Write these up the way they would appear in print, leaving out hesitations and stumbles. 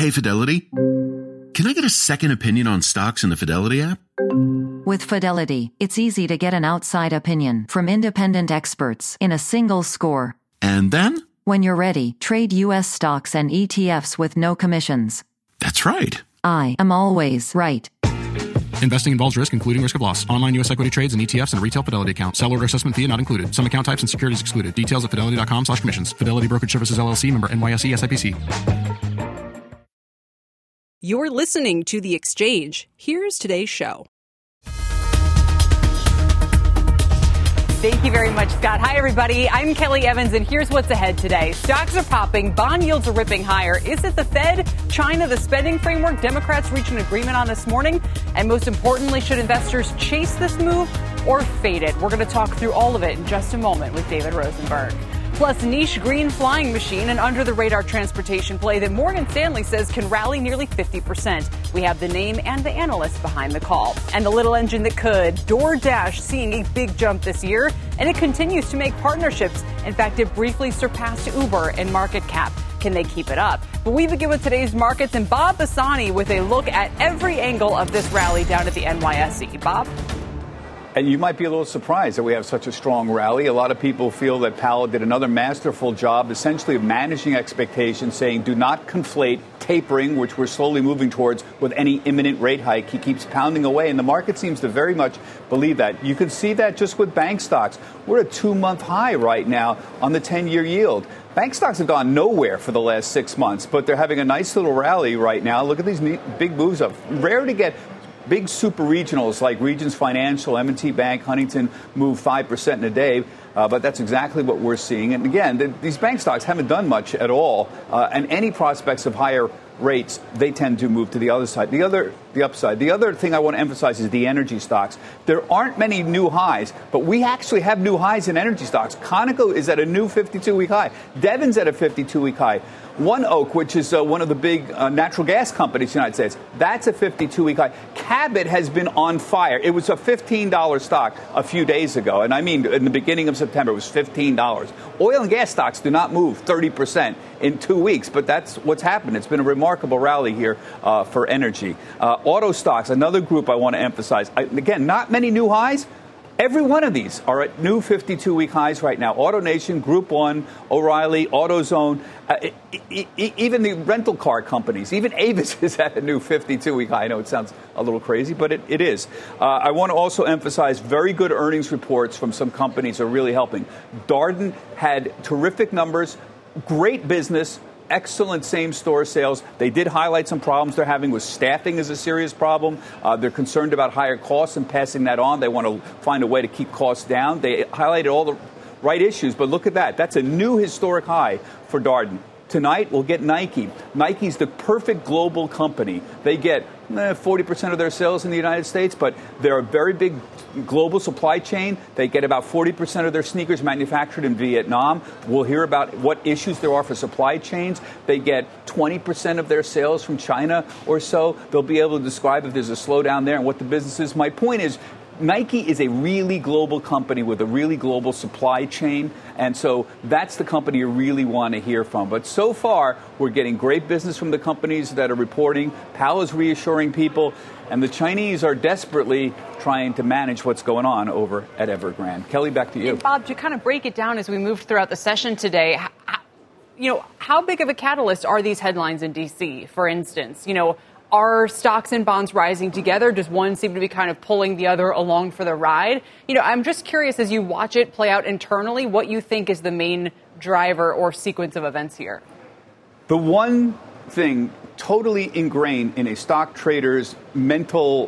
Hey, Fidelity. Can I get a second opinion on stocks in the Fidelity app? With Fidelity, it's easy to get an outside opinion from independent experts in a single score. And then? When you're ready, trade U.S. stocks and ETFs with no commissions. That's right. I am always right. Investing involves risk, including risk of loss. Online U.S. equity trades and ETFs and a retail Fidelity account. Sell order assessment fee not included. Some account types and securities excluded. Details at fidelity.com/commissions. Fidelity Brokerage Services, LLC, member NYSE SIPC. You're listening to The Exchange. Here's today's show. Thank you very much, Scott. Hi, everybody. I'm Kelly Evans, and here's what's ahead today. Stocks are popping. Bond yields are ripping higher. Is it the Fed, China, the spending framework Democrats reached an agreement on this morning? And most importantly, should investors chase this move or fade it? We're going to talk through all of it in just a moment with David Rosenberg. Plus, niche green flying machine, an under-the-radar transportation play that Morgan Stanley says can rally nearly 50%. We have the name and the analyst behind the call. And the little engine that could, DoorDash, seeing a big jump this year, and it continues to make partnerships. In fact, it briefly surpassed Uber in market cap. Can they keep it up? But we begin with today's markets and Bob Bassani with a look at every angle of this rally down at the NYSE. Bob? And you might be a little surprised that we have such a strong rally. A lot of people feel that Powell did another masterful job, essentially of managing expectations, saying do not conflate tapering, which we're slowly moving towards, with any imminent rate hike. He keeps pounding away, and the market seems to very much believe that. You can see that just with bank stocks. We're at a 2-month high right now on the 10-year yield. Bank stocks have gone nowhere for the last 6 months, but they're having a nice little rally right now. Look at these big moves up. Rare to get big super regionals like Regions Financial, M&T Bank, Huntington move 5% in a day, but that's exactly what we're seeing. And again, these bank stocks haven't done much at all, and any prospects of higher rates, they tend to move to the other side. The upside. The other thing I want to emphasize is the energy stocks. There aren't many new highs, but we actually have new highs in energy stocks. Conoco is at a new 52-week high. Devon's at a 52-week high. ONEOK, which is one of the big natural gas companies in the United States, that's a 52-week high. Cabot has been on fire. It was a $15 stock a few days ago, and I mean in the beginning of September it was $15. Oil and gas stocks do not move 30% in 2 weeks, but that's what's happened. It's been a remarkable rally here for energy. Auto stocks, another group I want to emphasize. Again, not many new highs. Every one of these are at new 52-week highs right now. AutoNation, Group 1, O'Reilly, AutoZone, even the rental car companies, even Avis is at a new 52-week high. I know it sounds a little crazy, but it is. I want to also emphasize very good earnings reports from some companies are really helping. Darden had terrific numbers, great business, excellent same-store sales. They did highlight some problems they're having with staffing is a serious problem. They're concerned about higher costs and passing that on. They want to find a way to keep costs down. They highlighted all the right issues, but look at that. That's a new historic high for Darden. Tonight, we'll get Nike. Nike's the perfect global company. They get 40% of their sales in the United States, but they're a very big global supply chain. They get about 40% of their sneakers manufactured in Vietnam. We'll hear about what issues there are for supply chains. They get 20% of their sales from China or so. They'll be able to describe if there's a slowdown there and what the business is. My point is, Nike is a really global company with a really global supply chain, and so that's the company you really want to hear from. But so far, we're getting great business from the companies that are reporting. Powell is reassuring people, and the Chinese are desperately trying to manage what's going on over at Evergrande. Kelly, back to you. And Bob, to kind of break it down as we moved throughout the session today, how big of a catalyst are these headlines in D.C., for instance? Are stocks and bonds rising together? Does one seem to be kind of pulling the other along for the ride? I'm just curious, as you watch it play out internally, what you think is the main driver or sequence of events here. The one thing totally ingrained in a stock trader's mental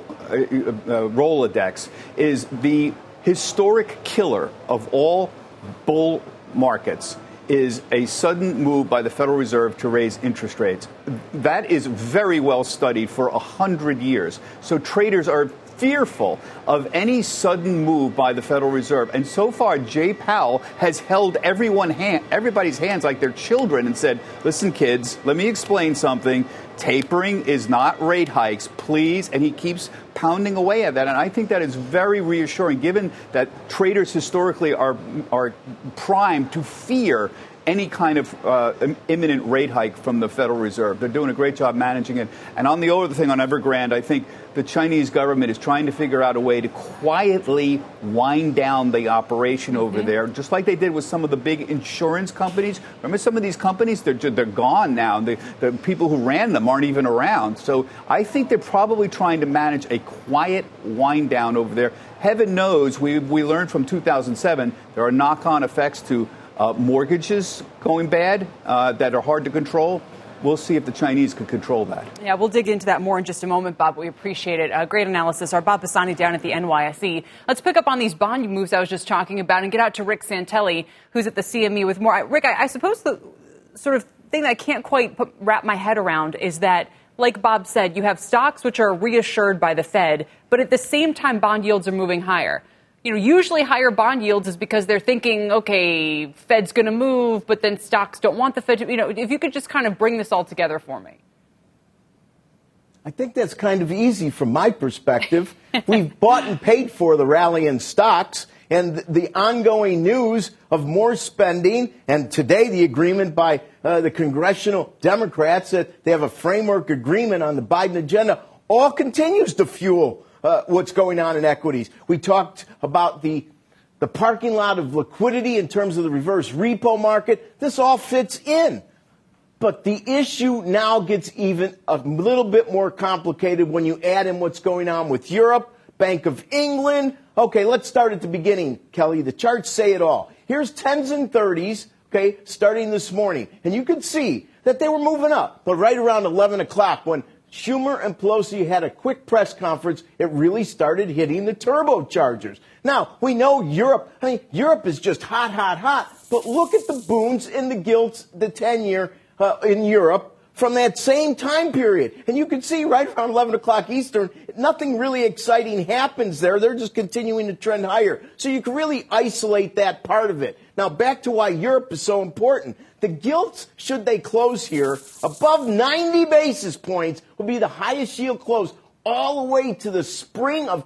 Rolodex is the historic killer of all bull markets is a sudden move by the Federal Reserve to raise interest rates. That is very well studied for 100 years. So traders are fearful of any sudden move by the Federal Reserve. And so far, Jay Powell has held everybody's hands like they're children and said, listen, kids, let me explain something. Tapering is not rate hikes, please. And he keeps pounding away at that. And I think that is very reassuring, given that traders historically are primed to fear any kind of imminent rate hike from the Federal Reserve. They're doing a great job managing it. And on the other thing on Evergrande, I think the Chinese government is trying to figure out a way to quietly wind down the operation over there, just like they did with some of the big insurance companies. Remember, some of these companies, they're gone now. The people who ran them aren't even around. So I think they're probably trying to manage a quiet wind down over there. Heaven knows, we learned from 2007, there are knock-on effects to mortgages going bad that are hard to control. We'll see if the Chinese can control that. Yeah, we'll dig into that more in just a moment, Bob. We appreciate it. Great analysis. Our Bob Pisani down at the NYSE. Let's pick up on these bond moves I was just talking about and get out to Rick Santelli, who's at the CME with more. Rick, I suppose the sort of thing that I can't quite wrap my head around is that, like Bob said, you have stocks which are reassured by the Fed, but at the same time, bond yields are moving higher. You know, usually higher bond yields is because they're thinking, okay, Fed's going to move, but then stocks don't want the Fed to, if you could just kind of bring this all together for me. I think that's kind of easy from my perspective. We've bought and paid for the rally in stocks and the ongoing news of more spending. And today, the agreement by the congressional Democrats that they have a framework agreement on the Biden agenda all continues to fuel what's going on in equities. We talked about the parking lot of liquidity in terms of the reverse repo market. This all fits in. But the issue now gets even a little bit more complicated when you add in what's going on with Europe, Bank of England. Okay, let's start at the beginning, Kelly. The charts say it all. Here's 10s and 30s, okay, starting this morning. And you can see that they were moving up. But right around 11 o'clock when Schumer and Pelosi had a quick press conference, it really started hitting the turbochargers. Now, we know Europe is just hot, hot, hot. But look at the boons in the gilts, the 10-year in Europe from that same time period. And you can see right around 11 o'clock Eastern, nothing really exciting happens there. They're just continuing to trend higher. So you can really isolate that part of it. Now, back to why Europe is so important. The gilts, should they close here, above 90 basis points, will be the highest yield close all the way to the spring of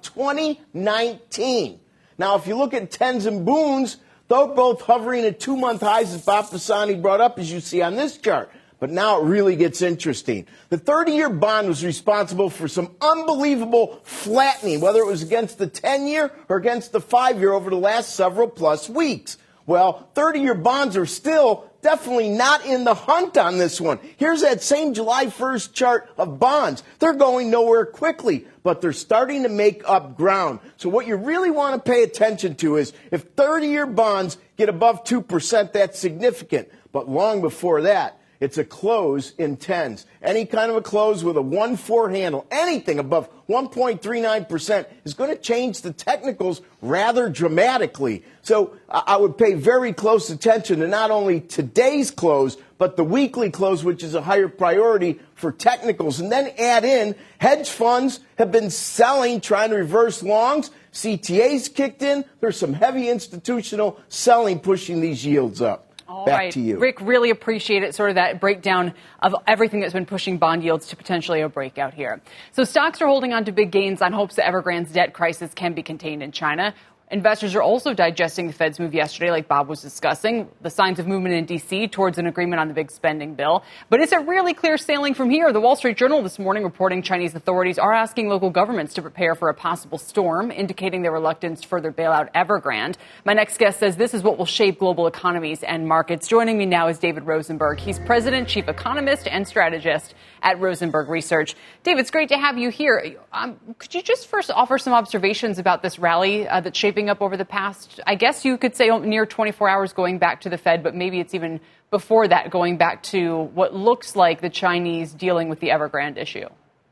2019. Now, if you look at 10s and boons, they're both hovering at 2-month highs, as Bob Pisani brought up, as you see on this chart. But now it really gets interesting. The 30-year bond was responsible for some unbelievable flattening, whether it was against the 10-year or against the 5-year over the last several plus weeks. Well, 30-year bonds are still definitely not in the hunt on this one. Here's that same July 1st chart of bonds. They're going nowhere quickly, but they're starting to make up ground. So what you really want to pay attention to is if 30-year bonds get above 2%, that's significant. But long before that, it's a close in 10s. Any kind of a close with a 1-4 handle, anything above 1.39% is going to change the technicals rather dramatically. So I would pay very close attention to not only today's close, but the weekly close, which is a higher priority for technicals. And then add in hedge funds have been selling, trying to reverse longs. CTA's kicked in. There's some heavy institutional selling pushing these yields up. All Back right, to you. Rick, really appreciate it, sort of that breakdown of everything that's been pushing bond yields to potentially a breakout here. So stocks are holding on to big gains on hopes that Evergrande's debt crisis can be contained in China. Investors are also digesting the Fed's move yesterday, like Bob was discussing, the signs of movement in D.C. towards an agreement on the big spending bill. But is it really clear sailing from here? The Wall Street Journal this morning reporting Chinese authorities are asking local governments to prepare for a possible storm, indicating their reluctance to further bail out Evergrande. My next guest says this is what will shape global economies and markets. Joining me now is David Rosenberg. He's president, chief economist, and strategist at Rosenberg Research. David, it's great to have you here. Could you just first offer some observations about this rally that's shaping up over the past, I guess you could say, near 24 hours going back to the Fed, but maybe it's even before that going back to what looks like the Chinese dealing with the Evergrande issue?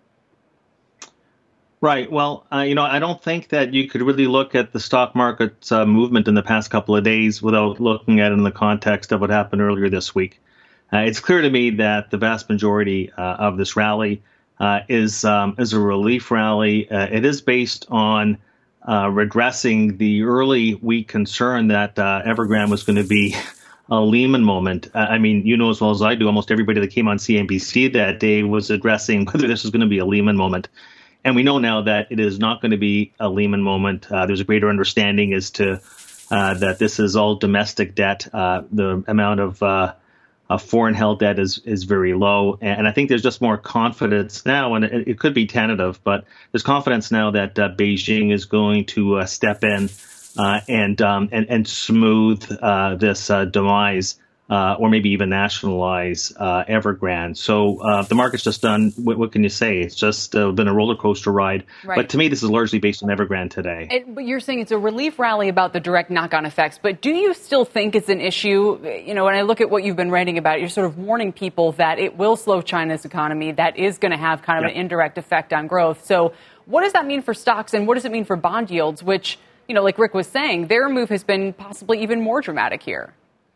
Right. Well, I don't think that you could really look at the stock market's movement in the past couple of days without looking at it in the context of what happened earlier this week. It's clear to me that the vast majority of this rally is a relief rally. It is based on redressing the early week concern that Evergrande was going to be a Lehman moment. I mean, you know as well as I do, almost everybody that came on CNBC that day was addressing whether this was going to be a Lehman moment. And we know now that it is not going to be a Lehman moment. There's a greater understanding as to that this is all domestic debt. The amount of foreign held debt is very low. And I think there's just more confidence now, and it could be tentative, but there's confidence now that Beijing is going to step in and smooth this demise, or maybe even nationalize Evergrande. So the market's just done, what can you say? It's just been a roller coaster ride. Right. But to me, this is largely based on Evergrande today. But you're saying it's a relief rally about the direct knock-on effects. But do you still think it's an issue? You know, when I look at what you've been writing about, you're sort of warning people that it will slow China's economy. That is going to have kind of an indirect effect on growth. So what does that mean for stocks, and what does it mean for bond yields, which, you know, like Rick was saying, their move has been possibly even more dramatic here?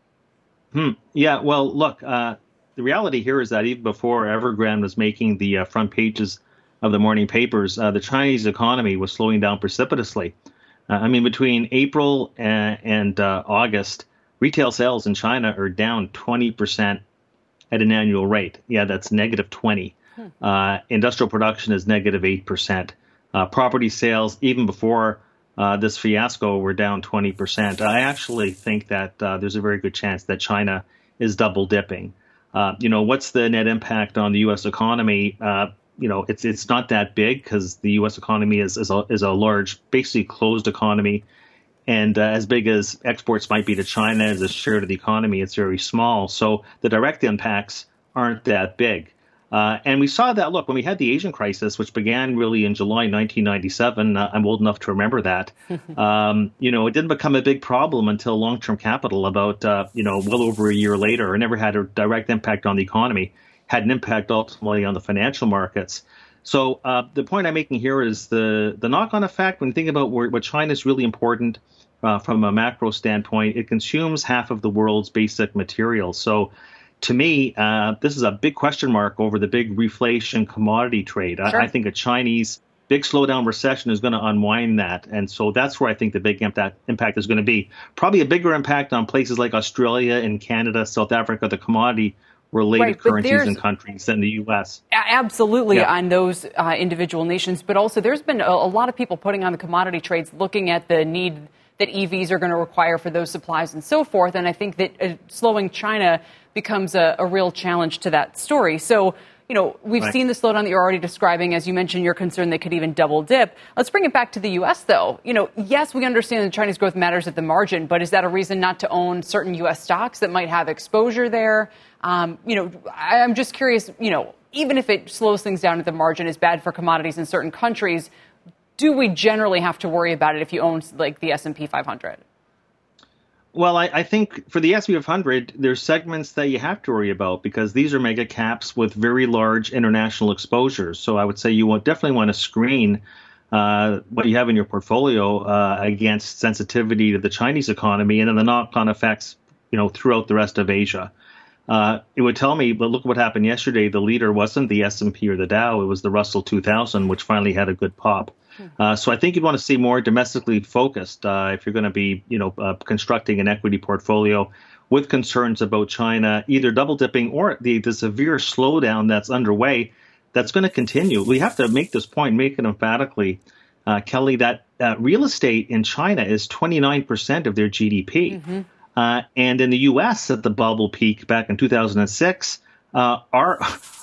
Yeah, well, look, the reality here is that even before Evergrande was making the front pages of the morning papers, the Chinese economy was slowing down precipitously. I mean, between April and August, retail sales in China are down 20% at an annual rate. Yeah, that's negative 20. Industrial production is negative 8%. Property sales, even before this fiasco, were down 20%. I actually think that there's a very good chance that China is double dipping. You know, what's the net impact on the U.S. economy? You know, it's not that big because the U.S. economy is a large, basically closed economy. And as big as exports might be to China as a share of the economy, it's very small. So the direct impacts aren't that big. And we saw that, look, when we had the Asian crisis, which began really in July 1997, I'm old enough to remember that, you know, it didn't become a big problem until long-term capital about, you know, well over a year later. It never had a direct impact on the economy, had an impact ultimately on the financial markets. So the point I'm making here is the knock-on effect, when you think about what China is really important from a macro standpoint, it consumes half of the world's basic materials. So to me, this is a big question mark over the big reflation commodity trade. Sure. I think a Chinese big slowdown recession is going to unwind that. And so that's where I think the big impact is going to be. Probably a bigger impact on places like Australia and Canada, South Africa, the commodity-related currencies and countries than the U.S. Absolutely, on those individual nations. But also there's been a lot of people putting on the commodity trades looking at the need that EVs are going to require for those supplies and so forth. And I think that slowing China becomes a real challenge to that story. So, you know, we've seen the slowdown that you're already describing. As you mentioned, you're concerned they could even double dip. Let's bring it back to the U.S., though. You know, yes, we understand that Chinese growth matters at the margin, but is that a reason not to own certain U.S. stocks that might have exposure there? You know, I'm just curious, you know, even if it slows things down at the margin, is bad for commodities in certain countries, do we generally have to worry about it if you own, like, the S&P 500? Well, I think for the S&P 500, there's segments that you have to worry about because these are mega caps with very large international exposures. So I would say you definitely want to screen what you have in your portfolio against sensitivity to the Chinese economy and then the knock-on effects, you know, throughout the rest of Asia. It would tell me, but look what happened yesterday. The leader wasn't the S&P or the Dow. It was the Russell 2000, which finally had a good pop. So I think you'd want to see more domestically focused if you're going to be, you know, constructing an equity portfolio with concerns about China, either double dipping or the severe slowdown that's underway that's going to continue. We have to make this point, make it emphatically, Kelly, that real estate in China is 29% of their GDP. And in the U.S. at the bubble peak back in 2006, our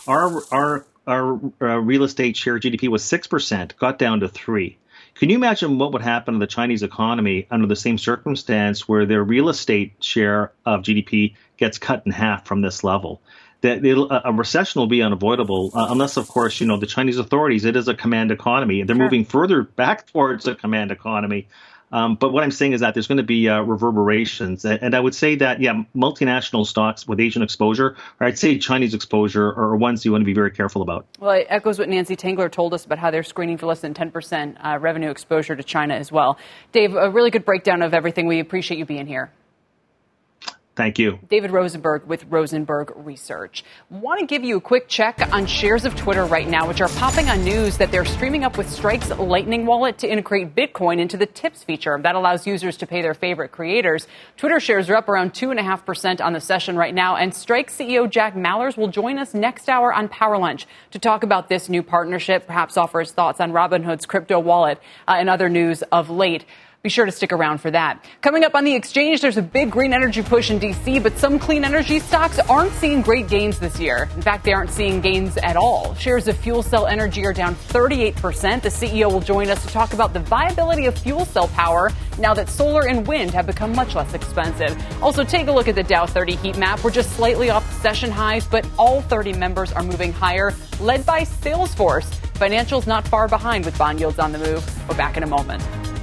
real estate share GDP was 6%, got down to 3%. Can you imagine what would happen to the Chinese economy under the same circumstance where their real estate share of GDP gets cut in half from this level? A recession will be unavoidable unless, of course, you know, the Chinese authorities, it is a command economy. They're moving further back towards a command economy. But what I'm saying is that there's going to be reverberations. And I would say that, yeah, multinational stocks with Asian exposure, or I'd say Chinese exposure, are ones you want to be very careful about. Well, it echoes what Nancy Tangler told us about how they're screening for less than 10% revenue exposure to China as well. Dave, a really good breakdown of everything. We appreciate you being here. Thank you. David Rosenberg with Rosenberg Research. Want to give you a quick check on shares of Twitter right now, which are popping on news that they're streaming up with Stripe's Lightning Wallet to integrate Bitcoin into the tips feature. That allows users to pay their favorite creators. Twitter shares are up around 2.5% on the session right now. And Strike CEO Jack Mallers will join us next hour on Power Lunch to talk about this new partnership, perhaps offer his thoughts on Robinhood's crypto wallet and other news of late. Be sure to stick around for that. Coming up on the exchange, there's a big green energy push in D.C., but some clean energy stocks aren't seeing great gains this year. In fact, they aren't seeing gains at all. Shares of fuel cell energy are down 38%. The CEO will join us to talk about the viability of fuel cell power now that solar and wind have become much less expensive. Also, take a look at the Dow 30 heat map. We're just slightly off session highs, but all 30 members are moving higher, led by Salesforce. Financials not far behind with bond yields on the move. We're back in a moment.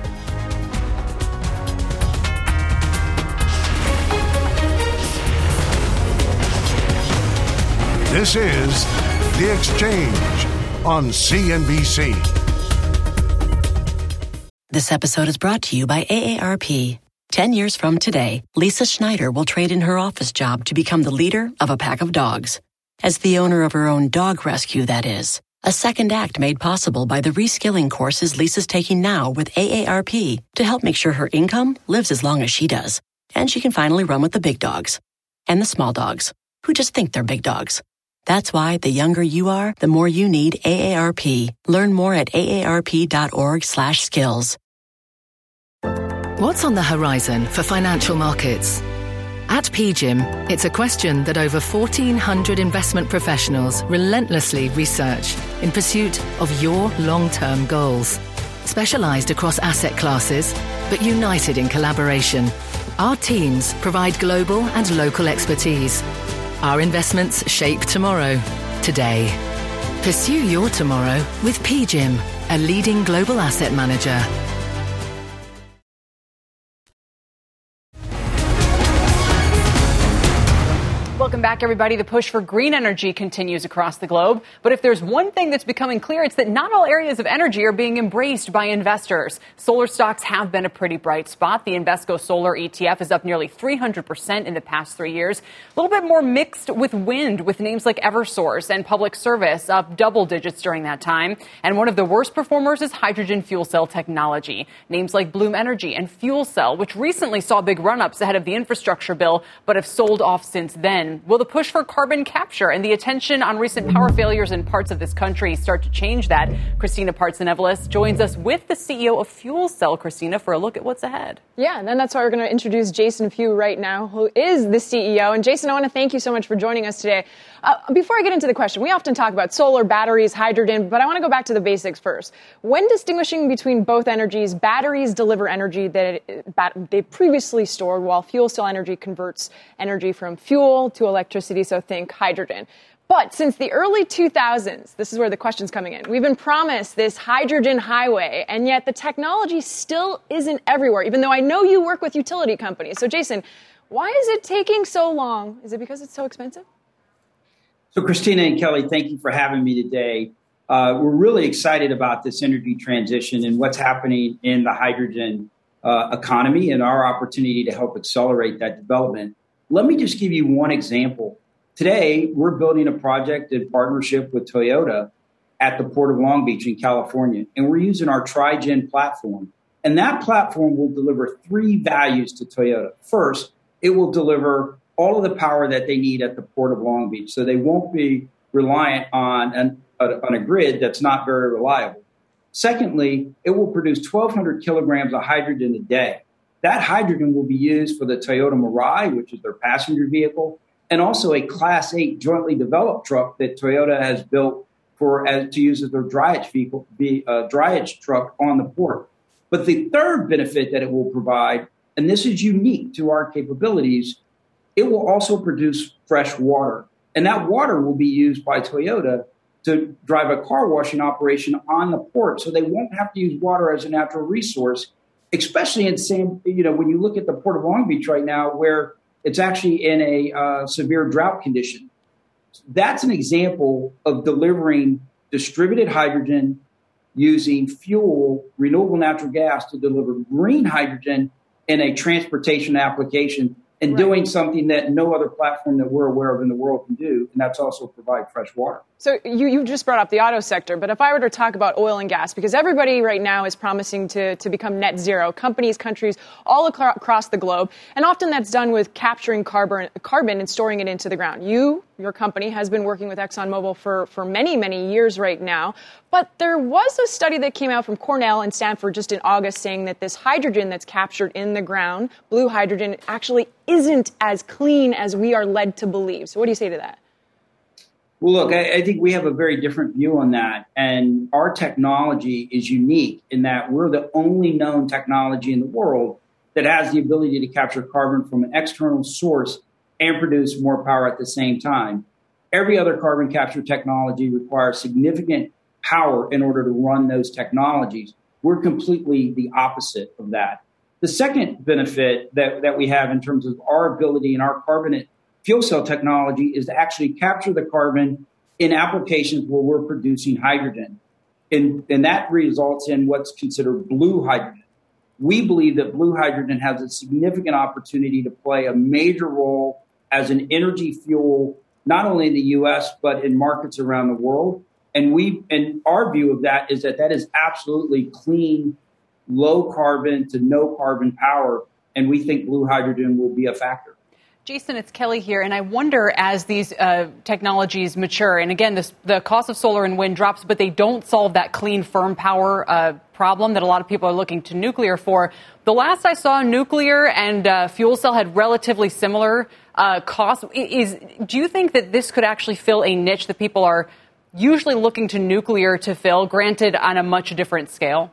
This is The Exchange on CNBC. This episode is brought to you by AARP. 10 years from today, Lisa Schneider will trade in her office job to become the leader of a pack of dogs. As the owner of her own dog rescue, that is. A second act made possible by the reskilling courses Lisa's taking now with AARP to help make sure her income lives as long as she does. And she can finally run with the big dogs. And the small dogs, who just think they're big dogs. That's why the younger you are, the more you need AARP. Learn more at aarp.org/skills. What's on the horizon for financial markets? At PGIM, it's a question that over 1,400 investment professionals relentlessly research in pursuit of your long-term goals. Specialized across asset classes, but united in collaboration, our teams provide global and local expertise. Our investments shape tomorrow, today. Pursue your tomorrow with PGIM, a leading global asset manager. Welcome back, everybody. The push for green energy continues across the globe. But if there's one thing that's becoming clear, it's that not all areas of energy are being embraced by investors. Solar stocks have been a pretty bright spot. The Invesco Solar ETF is up nearly 300% in the past 3 years. A little bit more mixed with wind, with names like Eversource and Public Service up double digits during that time. And one of the worst performers is hydrogen fuel cell technology. Names like Bloom Energy and Fuel Cell, which recently saw big run-ups ahead of the infrastructure bill, but have sold off since then. Will the push for carbon capture and the attention on recent power failures in parts of this country start to change that? Christina Partsinevelos joins us with the CEO of Fuel Cell, Christina, for a look at what's ahead. Yeah, and then that's why we're going to introduce Jason Few right now, who is the CEO. And Jason, I want to thank you so much for joining us today. Before I get into the question, we often talk about solar, batteries, hydrogen, but I want to go back to the basics first. When distinguishing between both energies, batteries deliver energy that they previously stored, while fuel cell energy converts energy from fuel to electricity, so think hydrogen. But since the early 2000s, this is where the question's coming in, we've been promised this hydrogen highway, and yet the technology still isn't everywhere, even though I know you work with utility companies. So, Jason, why is it taking so long? Is it because it's so expensive? So, Christina and Kelly, thank you for having me today. We're really excited about this energy transition and what's happening in the hydrogen economy and our opportunity to help accelerate that development. Let me just give you one example. Today, we're building a project in partnership with Toyota at the Port of Long Beach in California, and we're using our Tri-gen platform. And that platform will deliver three values to Toyota. First, it will deliver all of the power that they need at the Port of Long Beach, so they won't be reliant on a grid that's not very reliable. Secondly, it will produce 1,200 kilograms of hydrogen a day. That hydrogen will be used for the Toyota Mirai, which is their passenger vehicle, and also a Class 8 jointly developed truck that Toyota has built to use as their dryage truck on the port. But the third benefit that it will provide, and this is unique to our capabilities, it will also produce fresh water. And that water will be used by Toyota to drive a car washing operation on the port. So they won't have to use water as a natural resource, especially when you look at the Port of Long Beach right now, where it's actually in a severe drought condition. That's an example of delivering distributed hydrogen using fuel, renewable natural gas, to deliver green hydrogen in a transportation application, and doing something that no other platform that we're aware of in the world can do, and that's also provide fresh water. So you just brought up the auto sector, but if I were to talk about oil and gas, because everybody right now is promising to become net zero, companies, countries all across the globe, and often that's done with capturing carbon and storing it into the ground. You your company, has been working with ExxonMobil for many, many years right now. But there was a study that came out from Cornell and Stanford just in August saying that this hydrogen that's captured in the ground, blue hydrogen, actually isn't as clean as we are led to believe. So what do you say to that? Well, look, I think we have a very different view on that. And our technology is unique in that we're the only known technology in the world that has the ability to capture carbon from an external source and produce more power at the same time. Every other carbon capture technology requires significant power in order to run those technologies. We're completely the opposite of that. The second benefit that we have in terms of our ability and our carbonate fuel cell technology is to actually capture the carbon in applications where we're producing hydrogen. And that results in what's considered blue hydrogen. We believe that blue hydrogen has a significant opportunity to play a major role as an energy fuel, not only in the U.S., but in markets around the world. And our view of that is that is absolutely clean, low carbon to no carbon power. And we think blue hydrogen will be a factor. Jason, it's Kelly here, and I wonder as these technologies mature, and again, the cost of solar and wind drops, but they don't solve that clean, firm power problem that a lot of people are looking to nuclear for. The last I saw, nuclear and fuel cell had relatively similar costs. Do you think that this could actually fill a niche that people are usually looking to nuclear to fill, granted on a much different scale?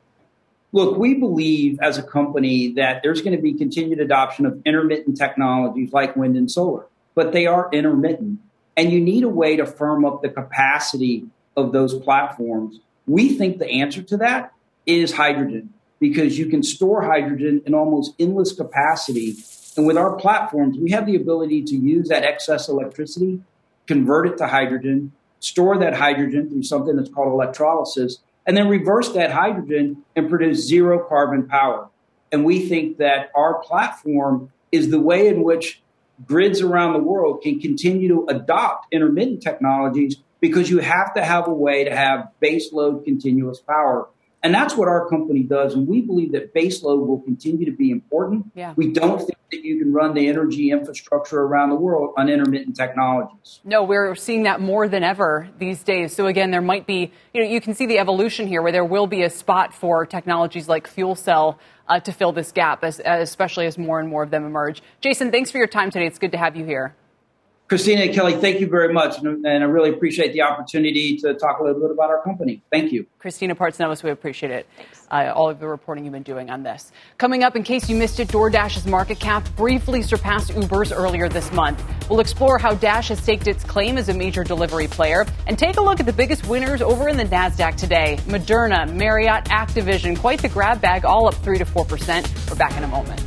Look, we believe as a company that there's going to be continued adoption of intermittent technologies like wind and solar, but they are intermittent. And you need a way to firm up the capacity of those platforms. We think the answer to that is hydrogen, because you can store hydrogen in almost endless capacity. And with our platforms, we have the ability to use that excess electricity, convert it to hydrogen, store that hydrogen through something that's called electrolysis, and then reverse that hydrogen and produce zero carbon power. And we think that our platform is the way in which grids around the world can continue to adopt intermittent technologies, because you have to have a way to have baseload continuous power. And that's what our company does. And we believe that baseload will continue to be important. Yeah. We don't think that you can run the energy infrastructure around the world on intermittent technologies. No, we're seeing that more than ever these days. So again, there might be, you can see the evolution here where there will be a spot for technologies like fuel cell to fill this gap, especially as more and more of them emerge. Jason, thanks for your time today. It's good to have you here. Christina and Kelly, thank you very much. And I really appreciate the opportunity to talk a little bit about our company. Thank you. Christina Partsinevelos, we appreciate it. All of the reporting you've been doing on this. Coming up, in case you missed it, DoorDash's market cap briefly surpassed Uber's earlier this month. We'll explore how Dash has staked its claim as a major delivery player and take a look at the biggest winners over in the NASDAQ today. Moderna, Marriott, Activision, quite the grab bag, all up 3 to 4%. We're back in a moment.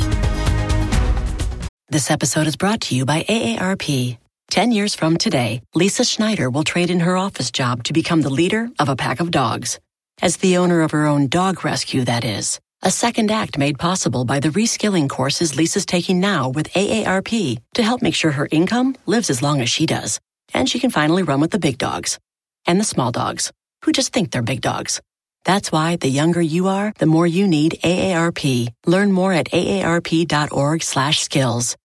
This episode is brought to you by AARP. 10 years from today, Lisa Schneider will trade in her office job to become the leader of a pack of dogs. As the owner of her own dog rescue, that is. A second act made possible by the reskilling courses Lisa's taking now with AARP to help make sure her income lives as long as she does. And she can finally run with the big dogs. And the small dogs, who just think they're big dogs. That's why the younger you are, the more you need AARP. Learn more at aarp.org/skills.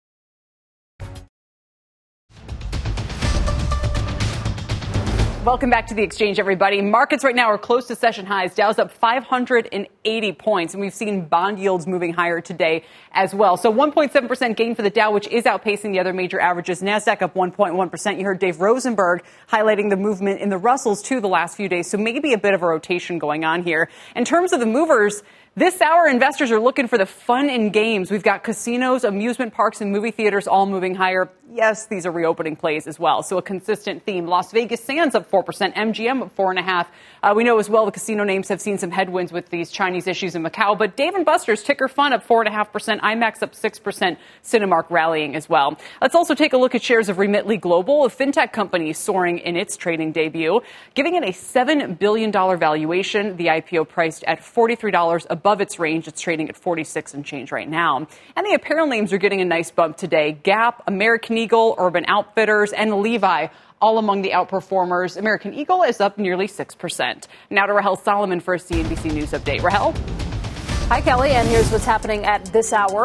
Welcome back to The Exchange, everybody. Markets right now are close to session highs. Dow's up 580 points, and we've seen bond yields moving higher today as well. So 1.7% gain for the Dow, which is outpacing the other major averages. NASDAQ up 1.1%. You heard Dave Rosenberg highlighting the movement in the Russells, too, the last few days. So maybe a bit of a rotation going on here. In terms of the movers, this hour, investors are looking for the fun and games. We've got casinos, amusement parks, and movie theaters all moving higher. Yes, these are reopening plays as well. So a consistent theme. Las Vegas Sands up 4%, MGM up 4.5%. We know as well the casino names have seen some headwinds with these Chinese issues in Macau. But Dave & Buster's, ticker fun, up 4.5%. IMAX up 6%. Cinemark rallying as well. Let's also take a look at shares of Remitly Global, a fintech company soaring in its trading debut, giving it a $7 billion valuation. The IPO priced at $43 above its range. It's trading at 46 and change right now. And the apparel names are getting a nice bump today. Gap, American Eagle, Urban Outfitters, and Levi, all among the outperformers. American Eagle is up nearly 6%. Now to Rahel Solomon for a CNBC News update. Rahel? Hi, Kelly, and here's what's happening at this hour.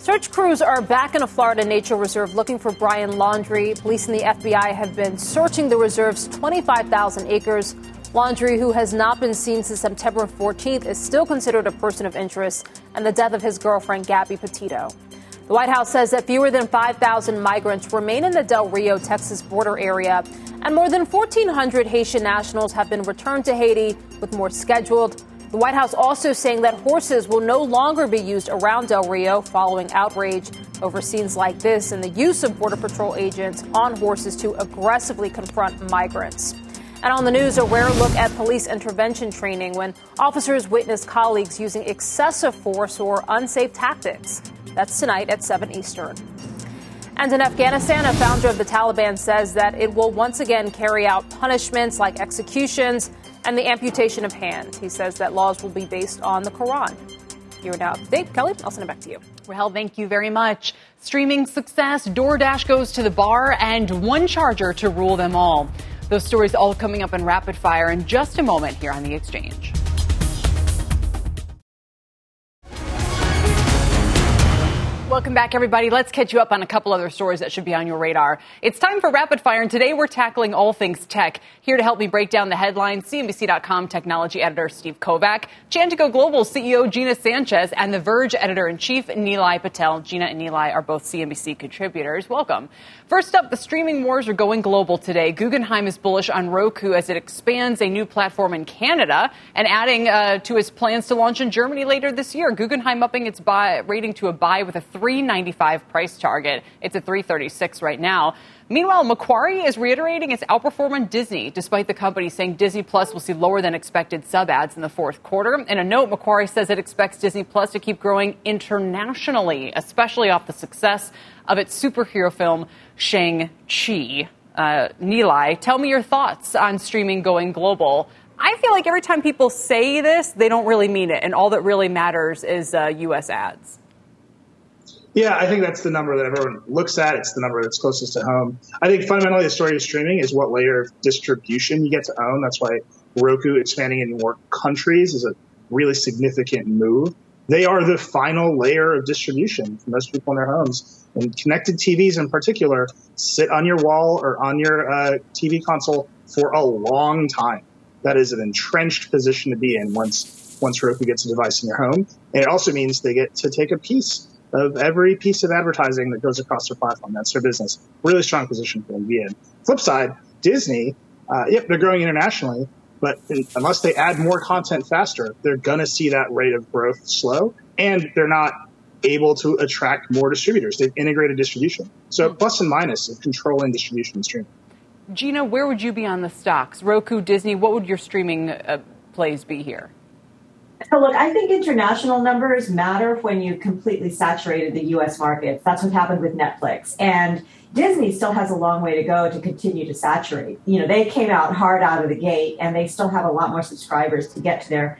Search crews are back in a Florida nature reserve looking for Brian Laundrie. Police and the FBI have been searching the reserve's 25,000 acres. Laundrie, who has not been seen since September 14th, is still considered a person of interest in the death of his girlfriend, Gabby Petito. The White House says that fewer than 5,000 migrants remain in the Del Rio, Texas border area, and more than 1,400 Haitian nationals have been returned to Haiti, with more scheduled. The White House also saying that horses will no longer be used around Del Rio following outrage over scenes like this and the use of Border Patrol agents on horses to aggressively confront migrants. And on the news, a rare look at police intervention training when officers witness colleagues using excessive force or unsafe tactics. That's tonight at 7 Eastern. And in Afghanistan, a founder of the Taliban says that it will once again carry out punishments like executions and the amputation of hands. He says that laws will be based on the Quran. You're now up to date. Kelly, I'll send it back to you. Rahel, thank you very much. Streaming success, DoorDash goes to the bar, and one charger to rule them all. Those stories all coming up in rapid fire in just a moment here on The Exchange. Welcome back, everybody. Let's catch you up on a couple other stories that should be on your radar. It's time for Rapid Fire, and today we're tackling all things tech. Here to help me break down the headlines, CNBC.com technology editor Steve Kovac, Chantico Global CEO Gina Sanchez, and The Verge editor-in-chief Nilay Patel. Gina and Nilay are both CNBC contributors. Welcome. First up, the streaming wars are going global today. Guggenheim is bullish on Roku as it expands a new platform in Canada and adding to its plans to launch in Germany later this year. Guggenheim upping its buy rating to a buy with a $3.95 price target. It's at $3.36 right now. Meanwhile, Macquarie is reiterating its outperformance on Disney, despite the company saying Disney Plus will see lower than expected sub ads in the fourth quarter. In a note, Macquarie says it expects Disney Plus to keep growing internationally, especially off the success of its superhero film, Shang-Chi. Nilay, tell me your thoughts on streaming going global. I feel like every time people say this, they don't really mean it, and all that really matters is U.S. ads. Yeah, I think that's the number that everyone looks at. It's the number that's closest to home. I think fundamentally the story of streaming is what layer of distribution you get to own. That's why Roku expanding in more countries is a really significant move. They are the final layer of distribution for most people in their homes. And connected TVs in particular sit on your wall or on your TV console for a long time. That is an entrenched position to be in once Roku gets a device in your home. And it also means they get to take a piece of every piece of advertising that goes across their platform. That's their business. Really strong position for them to be in. Flip side, Disney, they're growing internationally, but unless they add more content faster, they're going to see that rate of growth slow, and they're not able to attract more distributors. They've integrated distribution. So plus and minus of controlling distribution and streaming. Gina, where would you be on the stocks? Roku, Disney, what would your streaming plays be here? So look, I think international numbers matter when you completely saturated the U.S. markets. That's what happened with Netflix. And Disney still has a long way to go to continue to saturate. You know, they came out hard out of the gate, and they still have a lot more subscribers to get to their,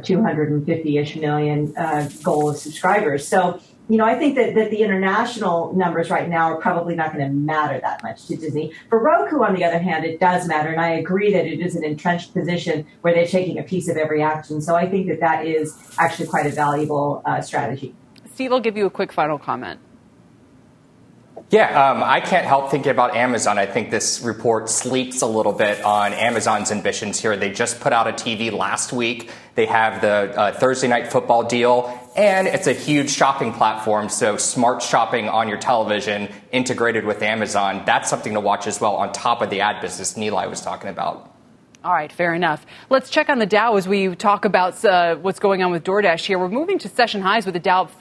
250-ish million goal of subscribers. So, I think that the international numbers right now are probably not going to matter that much to Disney. For Roku, on the other hand, it does matter. And I agree that it is an entrenched position where they're taking a piece of every action. So I think that is actually quite a valuable strategy. Steve, I'll give you a quick final comment. Yeah, I can't help thinking about Amazon. I think this report sleeps a little bit on Amazon's ambitions here. They just put out a TV last week. They have the Thursday night football deal, and it's a huge shopping platform. So smart shopping on your television integrated with Amazon, that's something to watch as well on top of the ad business Nilay was talking about. All right, fair enough. Let's check on the Dow as we talk about what's going on with DoorDash here. We're moving to session highs with the Dow up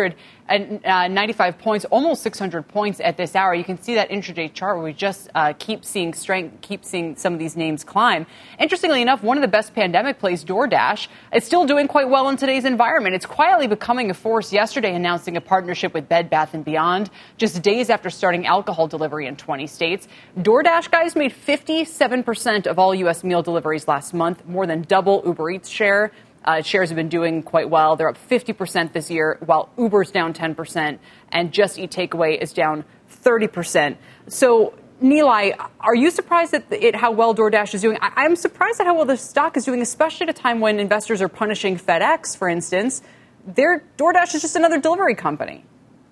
595 points, almost 600 points at this hour. You can see that intraday chart where we just keep seeing strength, keep seeing some of these names climb. Interestingly enough, one of the best pandemic plays, DoorDash, is still doing quite well in today's environment. It's quietly becoming a force yesterday, announcing a partnership with Bed Bath & Beyond just days after starting alcohol delivery in 20 states. DoorDash, guys, made 57% of all U.S. meal deliveries last month, more than double Uber Eats' share. Shares have been doing quite well. They're up 50% this year, while Uber's down 10% and Just Eat Takeaway is down 30%. So, Nilay, are you surprised at how well DoorDash is doing? I'm surprised at how well the stock is doing, especially at a time when investors are punishing FedEx, for instance. DoorDash is just another delivery company.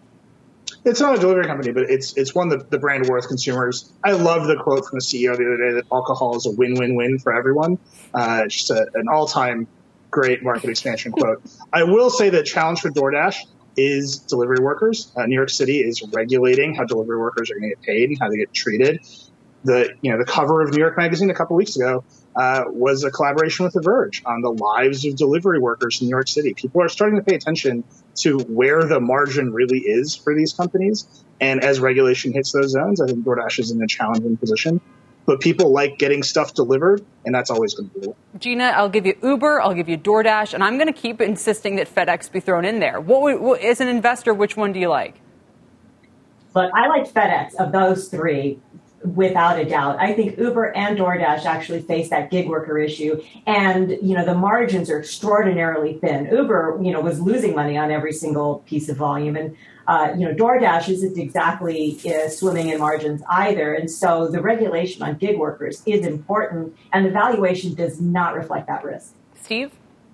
It's not a delivery company, but it's one that the brand worth consumers. I love the quote from the CEO the other day that alcohol is a win-win-win for everyone. Just an all-time great market expansion quote. I will say that challenge for DoorDash is delivery workers. New York City is regulating how delivery workers are going to get paid and how they get treated. The cover of New York Magazine a couple weeks ago was a collaboration with The Verge on the lives of delivery workers in New York City. People are starting to pay attention to where the margin really is for these companies. And as regulation hits those zones, I think DoorDash is in a challenging position. But people like getting stuff delivered, and that's always going to be it. Gina, I'll give you Uber, I'll give you DoorDash, and I'm going to keep insisting that FedEx be thrown in there. As an investor, which one do you like? Look, I like FedEx of those three, without a doubt. I think Uber and DoorDash actually face that gig worker issue. And, the margins are extraordinarily thin. Uber, was losing money on every single piece of volume. And, DoorDash isn't exactly swimming in margins either. And so the regulation on gig workers is important, and the valuation does not reflect that risk. Steve?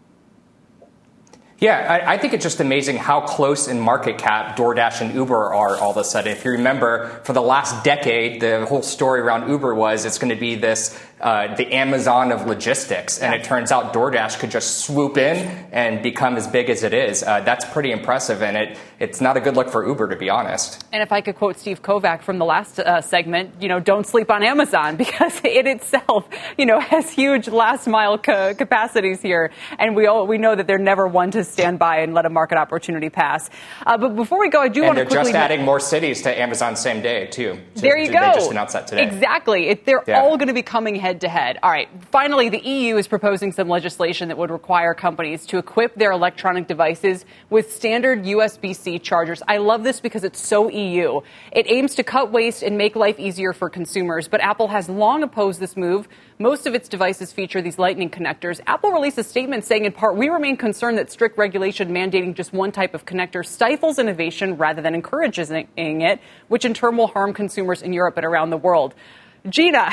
Yeah, I think it's just amazing how close in market cap DoorDash and Uber are all of a sudden. If you remember, for the last decade, the whole story around Uber was it's going to be this the Amazon of logistics. And it turns out DoorDash could just swoop in and become as big as it is. That's pretty impressive. And it's not a good look for Uber, to be honest. And if I could quote Steve Kovac from the last segment, don't sleep on Amazon, because it itself, has huge last mile capacities here. And we know that they're never one to stand by and let a market opportunity pass. But before we go, I do want to quickly... And they're just adding more cities to Amazon same day, too. There you go. They just announced that today. Exactly. They're all going to be coming head-to-head. All right. Finally, the EU is proposing some legislation that would require companies to equip their electronic devices with standard USB-C chargers. I love this because it's so EU. It aims to cut waste and make life easier for consumers, but Apple has long opposed this move. Most of its devices feature these Lightning connectors. Apple released a statement saying, in part, we remain concerned that strict regulation mandating just one type of connector stifles innovation rather than encourages it, which in turn will harm consumers in Europe and around the world. Gina,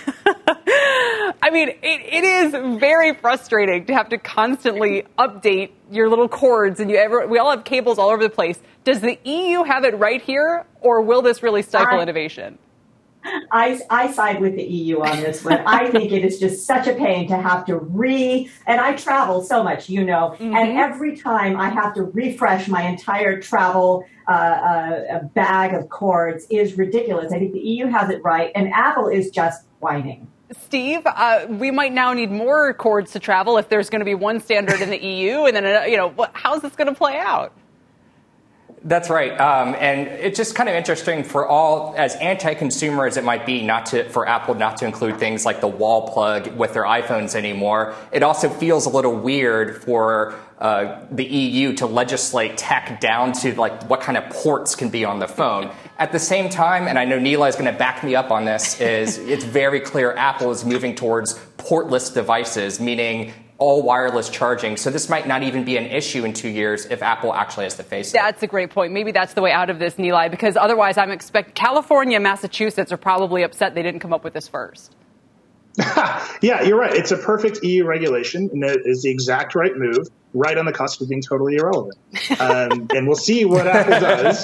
I mean, it is very frustrating to have to constantly update your little cords, and we all have cables all over the place. Does the EU have it right here, or will this really stifle innovation? I side with the EU on this one. I think it is just such a pain to have to and I travel so much, and every time I have to refresh my entire travel bag of cords is ridiculous. I think the EU has it right, and Apple is just whining. Steve, we might now need more cords to travel if there's going to be one standard in the EU, and then, how's this going to play out? That's right. And it's just kind of interesting for all, as anti-consumer as it might be, for Apple not to include things like the wall plug with their iPhones anymore. It also feels a little weird for the EU to legislate tech down to what kind of ports can be on the phone. At the same time, and I know Nilay is going to back me up on this, it's very clear Apple is moving towards portless devices, meaning all wireless charging. So this might not even be an issue in 2 years if Apple actually has to face it. That's a great point. Maybe that's the way out of this, Nilay, because otherwise I'm expecting California and Massachusetts are probably upset they didn't come up with this first. Yeah, you're right. It's a perfect EU regulation, and it is the exact right move, right on the cusp of being totally irrelevant. And we'll see what Apple does.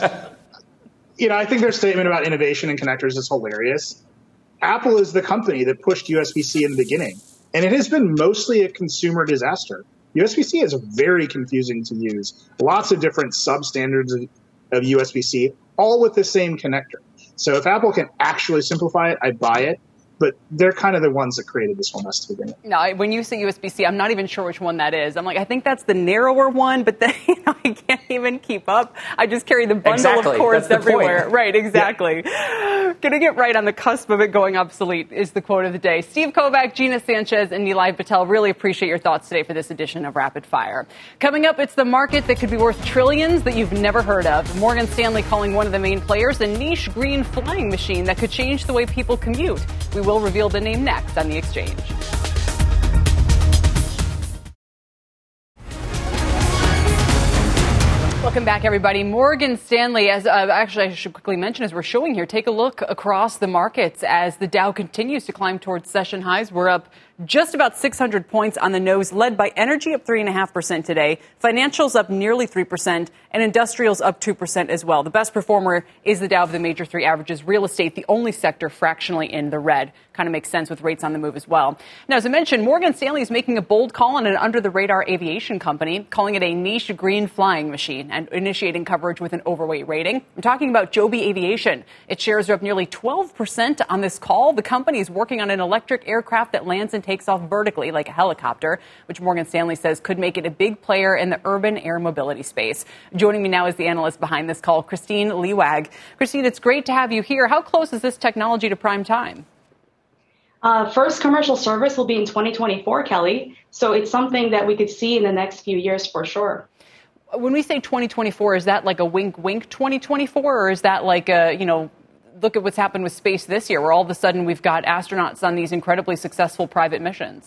I think their statement about innovation and connectors is hilarious. Apple is the company that pushed USB-C in the beginning, and it has been mostly a consumer disaster. USB-C is very confusing to use. Lots of different substandards of USB-C, all with the same connector. So if Apple can actually simplify it, I buy it. But they're kind of the ones that created this whole mess to begin with. No, when you say USB-C, I'm not even sure which one that is. I'm like, I think that's the narrower one, but then I can't even keep up. I just carry the bundle of cords everywhere. Point. Right, exactly. Yeah. Getting it right on the cusp of it going obsolete is the quote of the day. Steve Kovac, Gina Sanchez, and Nilay Patel, really appreciate your thoughts today for this edition of Rapid Fire. Coming up, it's the market that could be worth trillions that you've never heard of. Morgan Stanley calling one of the main players a niche green flying machine that could change the way people commute. We will reveal the name next on The Exchange. Welcome back, everybody. Morgan Stanley, actually I should quickly mention, as we're showing here, take a look across the markets as the Dow continues to climb towards session highs. We're up just about 600 points on the nose, led by energy up 3.5% today, financials up nearly 3%, and industrials up 2% as well. The best performer is the Dow of the major three averages. Real estate, the only sector fractionally in the red. Kind of makes sense with rates on the move as well. Now, as I mentioned, Morgan Stanley is making a bold call on an under-the-radar aviation company, calling it a niche green flying machine and initiating coverage with an overweight rating. I'm talking about Joby Aviation. Its shares are up nearly 12% on this call. The company is working on an electric aircraft that lands and takes off vertically like a helicopter, which Morgan Stanley says could make it a big player in the urban air mobility space. Joining me now is the analyst behind this call, Kristine Liwag. Kristine, it's great to have you here. How close is this technology to prime time? First commercial service will be in 2024, Kelly. So it's something that we could see in the next few years for sure. When we say 2024, is that like a wink 2024, or is that like a, look at what's happened with space this year, where all of a sudden we've got astronauts on these incredibly successful private missions?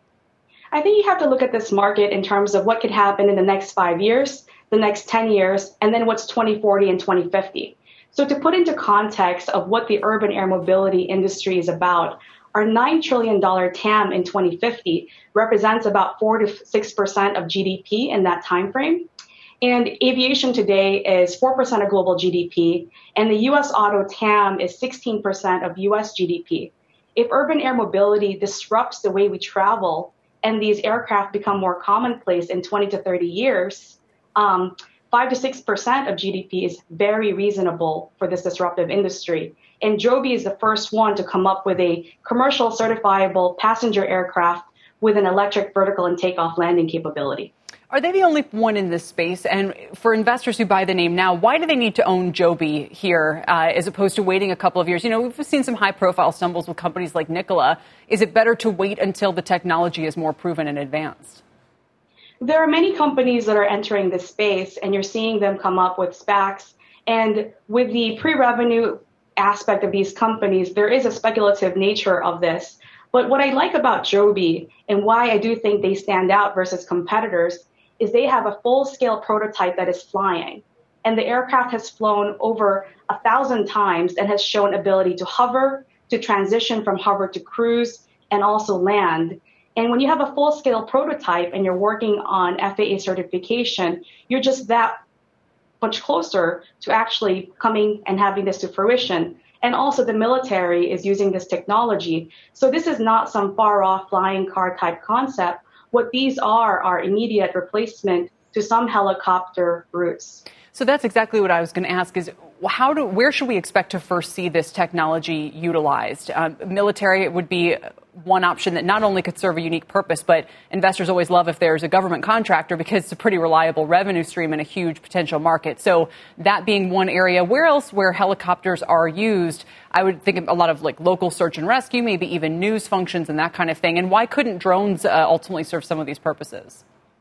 I think you have to look at this market in terms of what could happen in the next 5 years, the next 10 years, and then what's 2040 and 2050. So to put into context of what the urban air mobility industry is about, our $9 trillion TAM in 2050 represents about 4 to 6% of GDP in that time frame. And aviation today is 4% of global GDP, and the U.S. auto TAM is 16% of U.S. GDP. If urban air mobility disrupts the way we travel and these aircraft become more commonplace in 20 to 30 years, 5 to 6% of GDP is very reasonable for this disruptive industry. And Joby is the first one to come up with a commercial certifiable passenger aircraft with an electric vertical and takeoff landing capability. Are they the only one in this space? And for investors who buy the name now, why do they need to own Joby here as opposed to waiting a couple of years? We've seen some high-profile stumbles with companies like Nikola. Is it better to wait until the technology is more proven and advanced? There are many companies that are entering this space, and you're seeing them come up with SPACs. And with the pre-revenue aspect of these companies, there is a speculative nature of this. But what I like about Joby and why I do think they stand out versus competitors is they have a full-scale prototype that is flying. And the aircraft has flown over 1,000 times and has shown ability to hover, to transition from hover to cruise, and also land. And when you have a full-scale prototype and you're working on FAA certification, you're just that much closer to actually coming and having this to fruition. And also the military is using this technology. So this is not some far-off flying car type concept. What these are immediate replacement to some helicopter routes. So that's exactly what I was going to ask is where should we expect to first see this technology utilized? Military would be one option that not only could serve a unique purpose, but investors always love if there's a government contractor because it's a pretty reliable revenue stream and a huge potential market. So that being one area, where else where helicopters are used, I would think of a lot of like local search and rescue, maybe even news functions and that kind of thing. And why couldn't drones ultimately serve some of these purposes?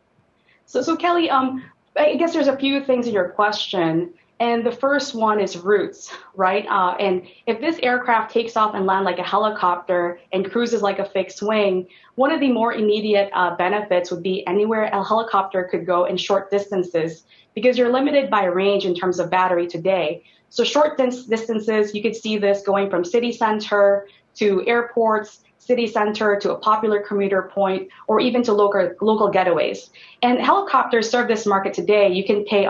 So Kelly, I guess there's a few things in your question. And the first one is routes, right? And if this aircraft takes off and lands like a helicopter and cruises like a fixed wing, one of the more immediate benefits would be anywhere a helicopter could go in short distances because you're limited by range in terms of battery today. So short distances, you could see this going from city center to airports, city center to a popular commuter point, or even to local getaways. And helicopters serve this market today. You can pay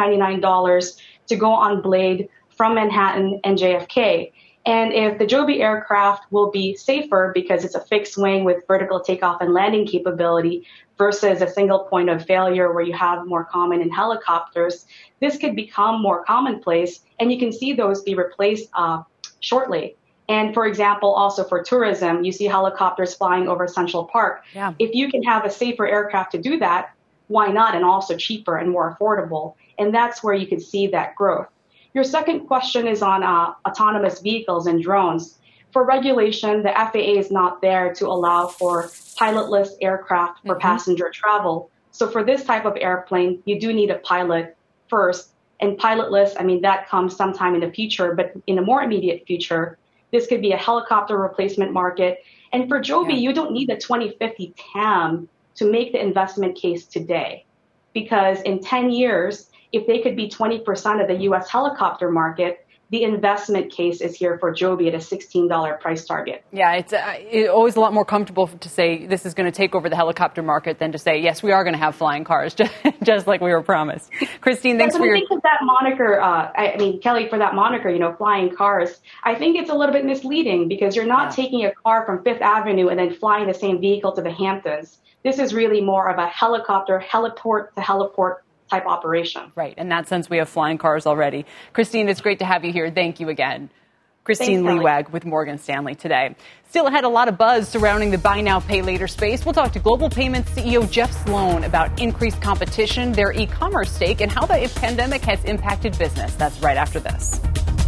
$199 to go on Blade from Manhattan and JFK. And if the Joby aircraft will be safer because it's a fixed wing with vertical takeoff and landing capability versus a single point of failure where you have more common in helicopters, this could become more commonplace, and you can see those be replaced shortly. And for example, also for tourism, you see helicopters flying over Central Park. Yeah. If you can have a safer aircraft to do that, why not? And also cheaper and more affordable. And that's where you can see that growth. Your second question is on autonomous vehicles and drones. For regulation, the FAA is not there to allow for pilotless aircraft for passenger travel. So for this type of airplane, you do need a pilot first. And pilotless, that comes sometime in the future, but in the more immediate future, this could be a helicopter replacement market. And for Joby, you don't need a 2050 TAM to make the investment case today. Because in 10 years, if they could be 20% of the U.S. helicopter market, the investment case is here for Joby at a $16 price target. Yeah, it's always a lot more comfortable to say this is going to take over the helicopter market than to say, yes, we are going to have flying cars, just like we were promised. Christine, thanks for your... I think of that moniker, Kelly, for that moniker, flying cars, I think it's a little bit misleading because you're not taking a car from Fifth Avenue and then flying the same vehicle to the Hamptons. This is really more of a helicopter, heliport to heliport type operation. Right. In that sense, we have flying cars already. Christine, it's great to have you here. Thank you again. Christine Liwag with Morgan Stanley today. Still ahead, a lot of buzz surrounding the buy now, pay later space. We'll talk to Global Payments CEO Jeff Sloan about increased competition, their e-commerce stake, and how the pandemic has impacted business. That's right after this.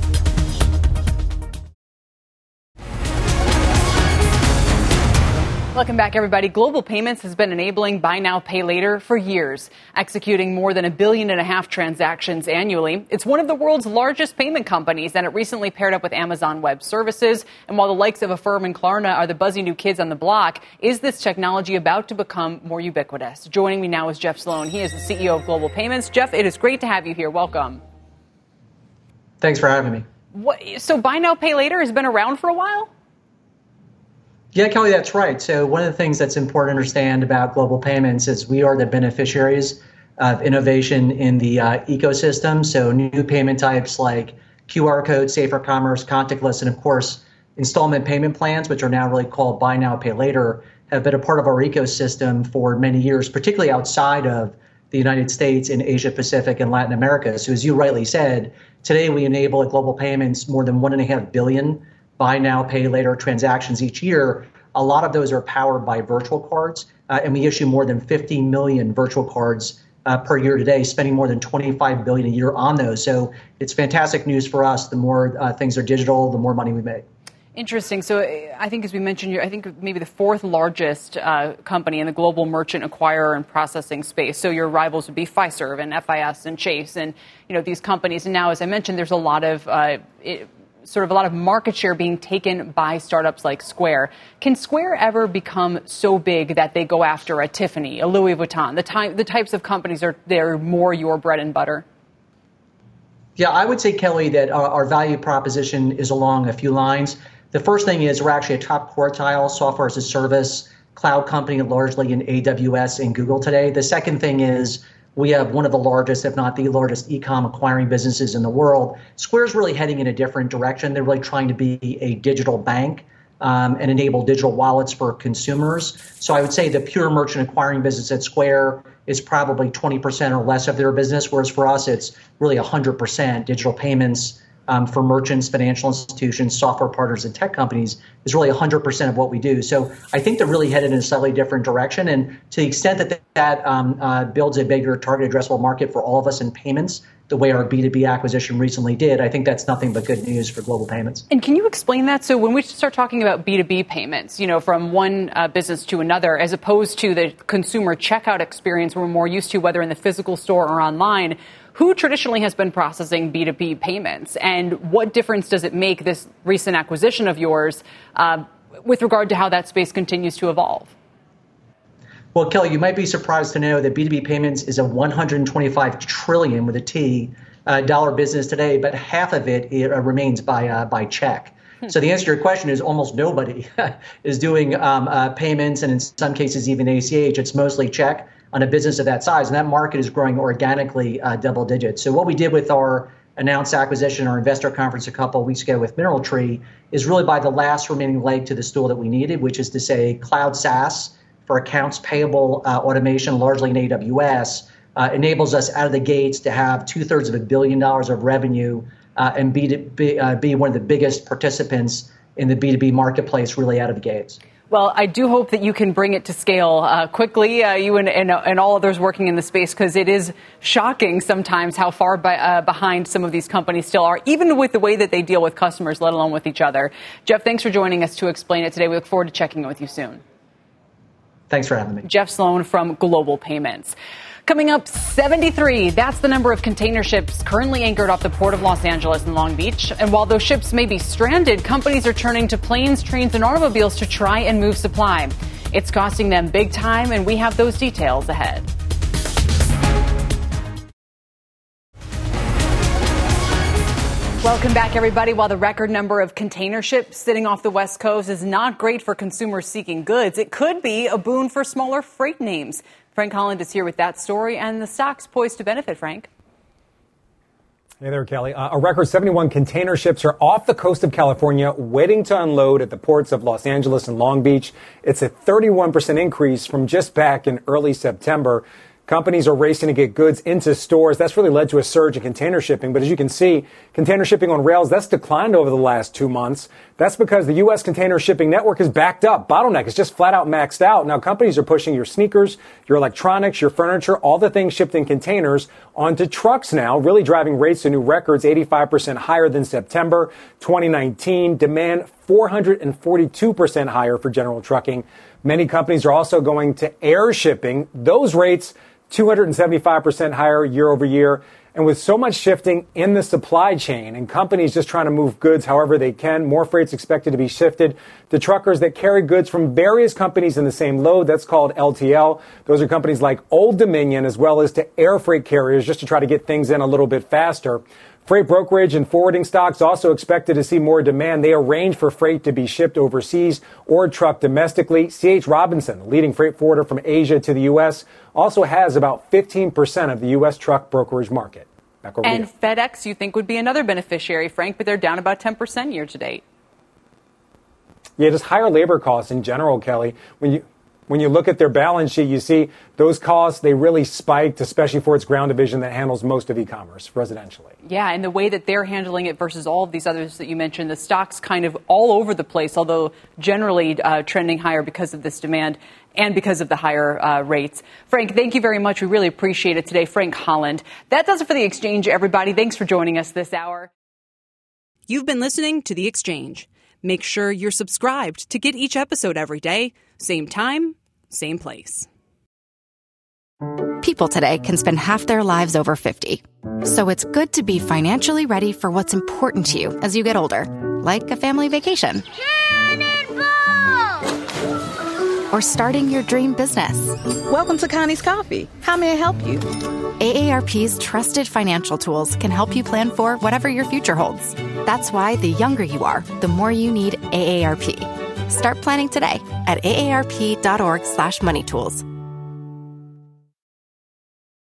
Welcome back, everybody. Global Payments has been enabling buy now, pay later for years, executing more than 1.5 billion transactions annually. It's one of the world's largest payment companies, and it recently paired up with Amazon Web Services. And while the likes of Affirm and Klarna are the buzzy new kids on the block, is this technology about to become more ubiquitous? Joining me now is Jeff Sloan. He is the CEO of Global Payments. Jeff, it is great to have you here. Welcome. Thanks for having me. So buy now, pay later has been around for a while? Yeah, Kelly, that's right. So one of the things that's important to understand about Global Payments is we are the beneficiaries of innovation in the ecosystem. So new payment types like QR code, safer commerce, contactless, and of course, installment payment plans, which are now really called buy now, pay later, have been a part of our ecosystem for many years, particularly outside of the United States in Asia Pacific and Latin America. So as you rightly said, today we enable at Global Payments more than 1.5 billion buy now, pay later transactions each year. A lot of those are powered by virtual cards, and we issue more than 50 million virtual cards per year today, spending more than $25 billion a year on those. So it's fantastic news for us. The more things are digital, the more money we make. Interesting. So I think, as we mentioned, I think maybe the fourth largest company in the global merchant acquirer and processing space. So your rivals would be Fiserv and FIS and Chase and these companies. And now, as I mentioned, there's a lot of a lot of market share being taken by startups like Square. Can Square ever become so big that they go after a Tiffany, a Louis Vuitton, the types of companies they're more your bread and butter? Yeah, I would say, Kelly, that our value proposition is along a few lines. The first thing is we're actually a top quartile software as a service cloud company, largely in AWS and Google today. The second thing is we have one of the largest, if not the largest, e-com acquiring businesses in the world. Square's really heading in a different direction. They're really trying to be a digital bank and enable digital wallets for consumers. So I would say the pure merchant acquiring business at Square is probably 20% or less of their business, whereas for us, it's really 100% digital payments for merchants, financial institutions, software partners, and tech companies is really 100% of what we do. So I think they're really headed in a slightly different direction. And to the extent that builds a bigger target addressable market for all of us in payments, the way our B2B acquisition recently did, I think that's nothing but good news for Global Payments. And can you explain that? So when we start talking about B2B payments, from one business to another, as opposed to the consumer checkout experience we're more used to, whether in the physical store or online, who traditionally has been processing B2B payments? And what difference does it make, this recent acquisition of yours, with regard to how that space continues to evolve? Well, Kelly, you might be surprised to know that B2B payments is a $125 trillion with a T dollar business today, but half of it remains by check. So the answer to your question is almost nobody is doing payments, and in some cases even ACH. It's mostly check on a business of that size, and that market is growing organically double digits. So what we did with our announced acquisition, our investor conference a couple of weeks ago with MineralTree, is really by the last remaining leg to the stool that we needed, which is to say cloud SaaS for accounts payable automation, largely in AWS, enables us out of the gates to have $2/3 of $1 billion of revenue and be one of the biggest participants in the B2B marketplace really out of the gates. Well, I do hope that you can bring it to scale quickly, you and all others working in the space, because it is shocking sometimes how far behind some of these companies still are, even with the way that they deal with customers, let alone with each other. Jeff, thanks for joining us to explain it today. We look forward to checking in with you soon. Thanks for having me. Jeff Sloan from Global Payments. Coming up, 73. That's the number of container ships currently anchored off the port of Los Angeles and Long Beach. And while those ships may be stranded, companies are turning to planes, trains, and automobiles to try and move supply. It's costing them big time, and we have those details ahead. Welcome back, everybody. While the record number of container ships sitting off the West Coast is not great for consumers seeking goods, it could be a boon for smaller freight names. Frank Holland is here with that story and the stocks poised to benefit. Frank. Hey there, Kelly. A record 71 container ships are off the coast of California waiting to unload at the ports of Los Angeles and Long Beach. It's a 31% increase from just back in early September. Companies are racing to get goods into stores. That's really led to a surge in container shipping. But as you can see, container shipping on rails, that's declined over the last 2 months. That's because the U.S. container shipping network is backed up. Bottleneck is just flat out maxed out. Now, companies are pushing your sneakers, your electronics, your furniture, all the things shipped in containers onto trucks now, really driving rates to new records, 85% higher than September 2019. Demand 442% higher for general trucking. Many companies are also going to air shipping. Those rates 275% higher year over year. And with so much shifting in the supply chain and companies just trying to move goods however they can, more freight's expected to be shifted to truckers that carry goods from various companies in the same load. That's called LTL. Those are companies like Old Dominion, as well as to air freight carriers, just to try to get things in a little bit faster. Freight brokerage and forwarding stocks also expected to see more demand. They arrange for freight to be shipped overseas or trucked domestically. C.H. Robinson, the leading freight forwarder from Asia to the U.S., also has about 15% of the U.S. truck brokerage market. Back over and to you. FedEx, you think, would be another beneficiary, Frank, but they're down about 10% year to date. Yeah, just higher labor costs in general, Kelly. When you look at their balance sheet, you see those costs, they really spiked, especially for its ground division that handles most of e-commerce residentially. Yeah, and the way that they're handling it versus all of these others that you mentioned, the stock's kind of all over the place, although generally trending higher because of this demand and because of the higher rates. Frank, thank you very much. We really appreciate it today. Frank Holland. That does it for The Exchange, everybody. Thanks for joining us this hour. You've been listening to The Exchange. Make sure you're subscribed to get each episode every day. Same time, same place. People today can spend half their lives over 50. So it's good to be financially ready for what's important to you as you get older, like a family vacation. Or starting your dream business. Welcome to Connie's Coffee. How may I help you? AARP's trusted financial tools can help you plan for whatever your future holds. That's why the younger you are, the more you need AARP. Start planning today at aarp.org/moneytools.